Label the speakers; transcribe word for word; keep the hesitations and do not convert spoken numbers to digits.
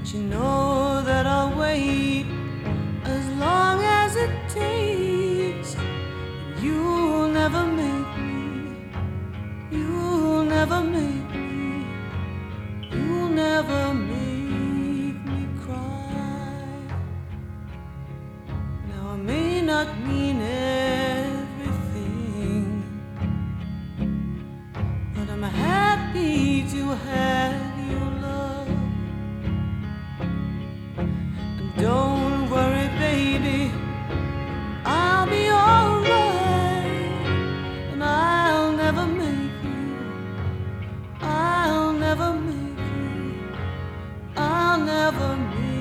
Speaker 1: But you know that I'll wait as long as it takes. You'll never make me, you'll never make me, you'll never make me cry. Now I may not mean everything, but I'm happy to have your love. And don't worry, baby, I'll be alright. And I'll never make you, I'll never make you, I'll never make you